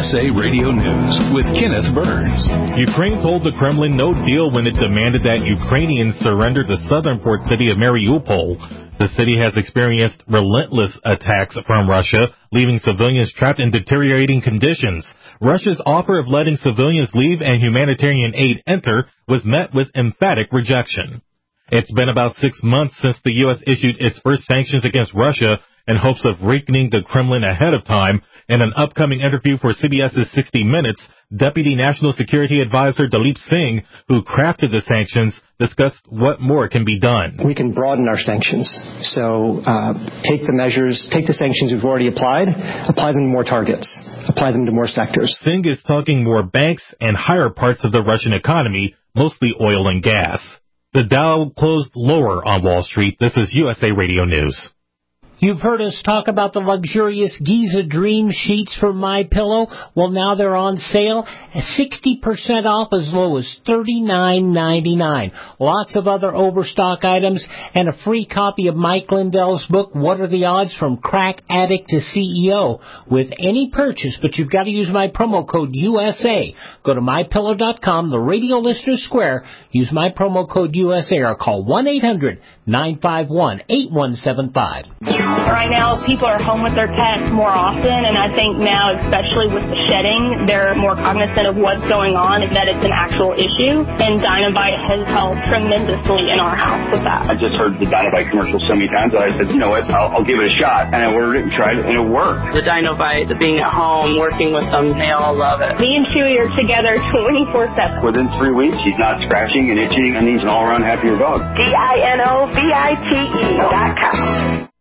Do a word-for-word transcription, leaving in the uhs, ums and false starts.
S A Radio News with Kenneth Burns. Ukraine told the Kremlin no deal when it demanded that Ukrainians surrender the southern port city of Mariupol. The city has experienced relentless attacks from Russia, leaving civilians trapped in deteriorating conditions. Russia's offer of letting civilians leave and humanitarian aid enter was met with emphatic rejection. It's been about six months since the U S issued its first sanctions against Russia in hopes of weakening the Kremlin ahead of time. In an upcoming interview for CBS's sixty minutes, Deputy National Security Advisor Dalip Singh, who crafted the sanctions, discussed what more can be done. We can broaden our sanctions. So uh, take the measures, take the sanctions we've already applied, apply them to more targets, apply them to more sectors. Singh is talking more banks and higher parts of the Russian economy, mostly oil and gas. The Dow closed lower on Wall Street. This is U S A Radio News. You've heard us talk about the luxurious Giza Dream sheets from MyPillow. Well, now they're on sale at sixty percent off, as low as thirty-nine ninety-nine. Lots of other overstock items and a free copy of Mike Lindell's book, What Are the Odds from Crack Addict to C E O, with any purchase, but you've got to use my promo code U S A. Go to my pillow dot com, the Radio Listener Square, use my promo code U S A, or call one eight hundred nine five one eight one seven five. Right now, people are home with their pets more often, and I think now, especially with the shedding, they're more cognizant of what's going on and that it's an actual issue, and Dinovite has helped tremendously in our house with that. I just heard the Dinovite commercial so many times that I said, you know what, I'll, I'll give it a shot, and I ordered it and tried it, and it worked. The Dinovite, the being at home, working with them, they all love it. Me and Chewy are together twenty-four seven. Within three weeks, he's not scratching and itching, and he's an all-around happier dog. D I N O V I T E dot com.